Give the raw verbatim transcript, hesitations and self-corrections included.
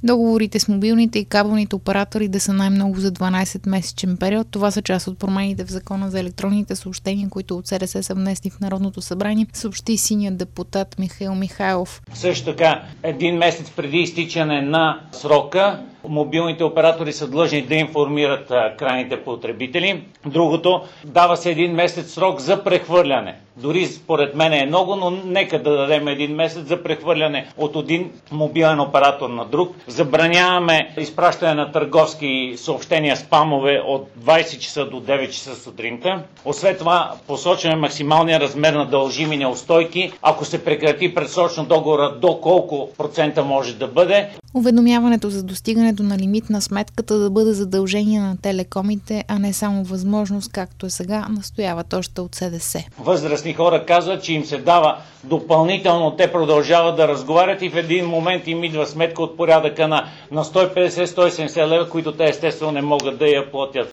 Договорите с мобилните и кабелните оператори да са най-много за дванайсет-месечен период. Това са част от промените в Закона за електронните съобщения, които от СДС са внесли в Народното събрание, съобщи синият депутат Михаил Михайлов. Също така, един месец преди изтичане на срока, мобилните оператори са длъжни да информират крайните потребители. Другото, дава се един месец срок за прехвърляне. Дори според мен е много, но нека да дадем един месец за прехвърляне от един мобилен оператор на друг. Забраняваме изпращане на търговски съобщения спамове от двайсет часа до девет часа сутринта. Освен това, посочваме максималния размер на дължими неустойки. Ако се прекрати предсрочно договора, до колко процента може да бъде. Уведомяването за достигането на лимит на сметката да бъде задължение на телекомите, а не само възможност, както е сега, настояват още от СДС. Възрастни хора казват, че им се дава допълнително, те продължават да разговарят и в един момент им идва сметка от порядъка на, на сто и петдесет до сто и седемдесет лева, които те естествено не могат да я платят.